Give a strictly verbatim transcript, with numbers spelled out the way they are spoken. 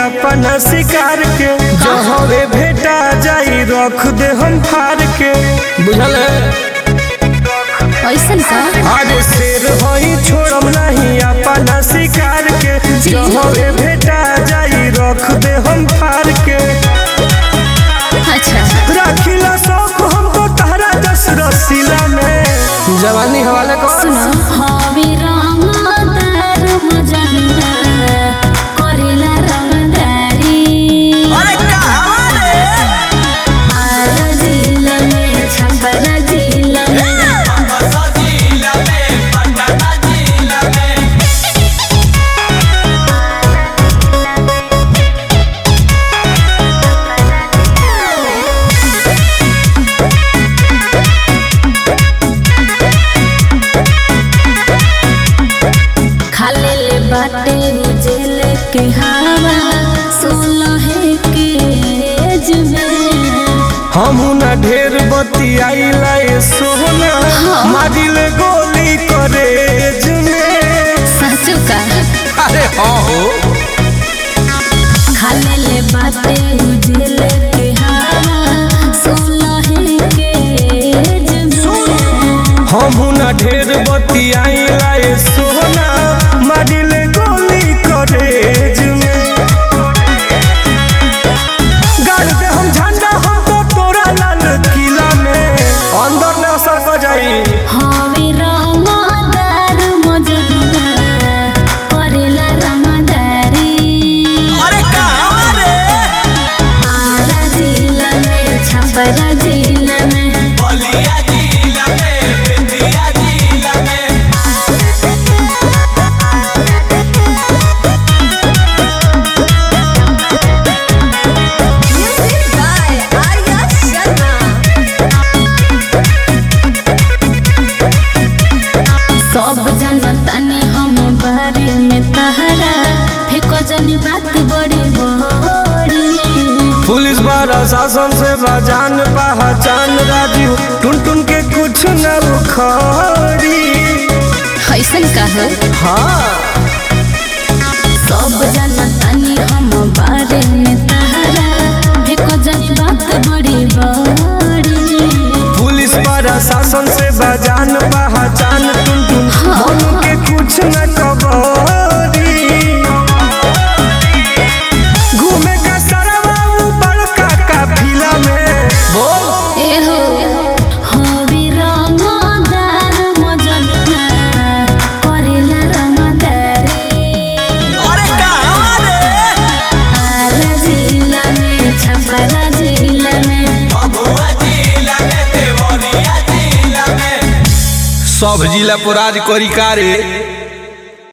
अपना शिकार के जहरे भेटा जाई रख दे हम फार के बुझल ऐसन का आज शेर होई छोड़म नहीं अपना शिकार के जहरे भेटा जाई रख दे हम फार के अच्छा राखिला शौक हमको तारा दस रसीला में जवानी हवाले को सुनो हवे रंगदार मजनुआ करेला रंगदारी अरे कहां रे आरा जिला में छपरा जिला में बसा जिला में पटना जिला में खाले ले बाटे जेल के हवा सोलह के एज में हम ना ढेर बतियाइला ए सोना मारिल गोली करे में सचो का अरे हाँ हो खाले ले बाटे जेल के हवा सोलह के एज में हम ना ढेर बतियाइला ए सोना मारिल गोली करे में गाड़ दे हम झंडा हम तो तोरा लाल किला में अंदर न सक जाई हवे रंगदार मजनुआ करेला रंगदारी अरे कहां रे आरा जिला में छपरा जिला में बलिया जिला में बेतिया जिला में Music by Arya Sharma. सब जनतानी हम बारे में तहरा फेको जनी बात बड़ी बड़ी पुलिस बारा शासन से बजान पहचान राजू टुन टुन के कुछ न उखड़ी ऐसन कहो हाँ सब जनतानी हम बारे में तहरा फेको जनी बात बड़ी बड़ी पुलिस बारा शासन से बजान पहचान टुन टुन मन के कुछ न कबड़ी घूमे का सरवा ऊपर का काफिला में बोल एहो हवे रंगदार मजनुआ करेला रंगदारी अरे कहां रे आरा जिला में छपरा जिला में बबुआ जिला में देवरिया जिला में सब जिला पर राज करी का रे।